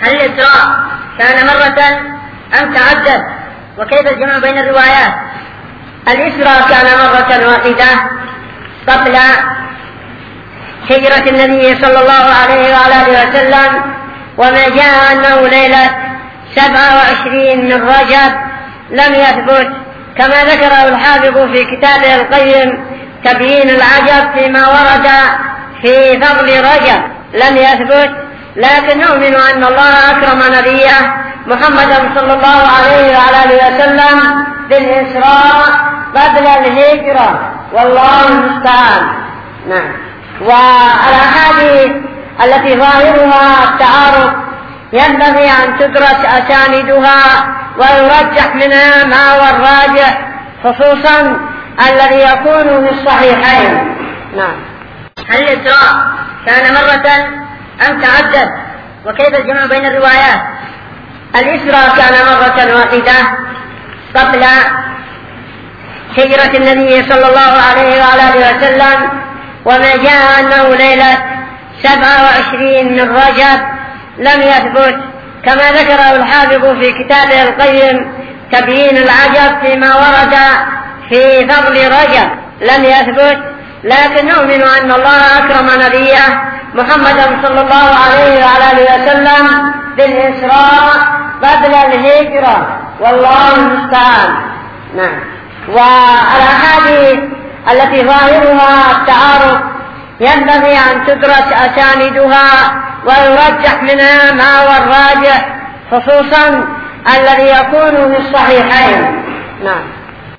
هل الإسراء كان مرة أم تعدد؟ وكيف الجمع بين الروايات؟ الإسراء كان مرة واحدة قبل هجرة النبي صلى الله عليه وعلى آله وسلم، وما جاء أنه ليلة 27 من رجب لم يثبت، كما ذكره الحافظ في كتابه القيم تبيين العجب فيما ورد في فضل رجب لم يثبت، لكن نؤمن أن الله أكرم نبيه محمدا صلى الله عليه وعلى آله وسلم بالإسراء قبل الهجرة، والله المستعان. نعم. والأحاديث التي ظاهرها التعارض ينبغي أن تدرس أساندها ويرجح منها ما هو الراجح، خصوصا الذي يكون في الصحيحين. نعم. هل الإسراء كان مرة أم تعدد؟ وكيف الجمع بين الروايات؟ الإسراء كان مرة واحدة قبل هجرة النبي صلى الله عليه وعلى آله وسلم، وما جاء أنه ليلة 27 من رجب لم يثبت، كما ذكره الحافظ في كتابه القيم تبيين العجب فيما ورد في فضل رجب لم يثبت، لكن نؤمن أن الله أكرم نبيه محمدا صلى الله عليه وعلى آله وسلم بالإسراء قبل الهجرة، والله المستعان. نعم. والأحاديث التي ظاهرها التعارض ينبغي أن تدرس أساندها ويرجح منها ما هو الراجح، خصوصا الذي يكون في الصحيحين. نعم.